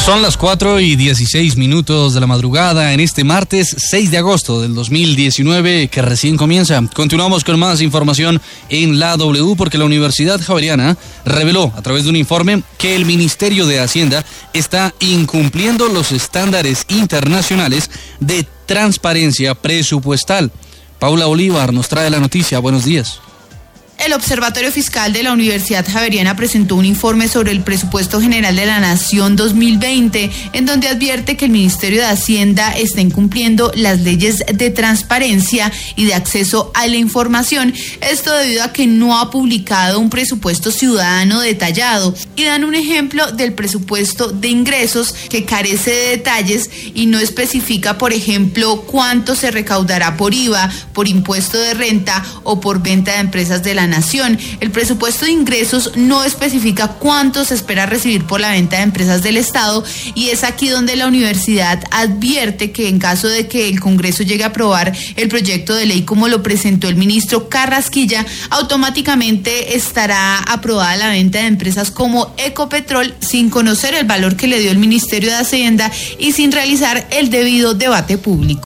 Son las 4:16 de la madrugada en este martes 6 de agosto del 2019 que recién comienza. Continuamos con más información en la W porque la Universidad Javeriana reveló a través de un informe que el Ministerio de Hacienda está incumpliendo los estándares internacionales de transparencia presupuestal. Paula Bolívar nos trae la noticia. Buenos días. El Observatorio Fiscal de la Universidad Javeriana presentó un informe sobre el Presupuesto General de la Nación 2020, en donde advierte que el Ministerio de Hacienda está incumpliendo las leyes de transparencia y de acceso a la información. Esto debido a que no ha publicado un presupuesto ciudadano detallado. Y dan un ejemplo del presupuesto de ingresos que carece de detalles y no especifica, por ejemplo, cuánto se recaudará por IVA, por impuesto de renta o por venta de empresas de la Nación. El presupuesto de ingresos no especifica cuánto se espera recibir por la venta de empresas del Estado, y es aquí donde la universidad advierte que en caso de que el Congreso llegue a aprobar el proyecto de ley como lo presentó el ministro Carrasquilla, automáticamente estará aprobada la venta de empresas como Ecopetrol sin conocer el valor que le dio el Ministerio de Hacienda y sin realizar el debido debate público.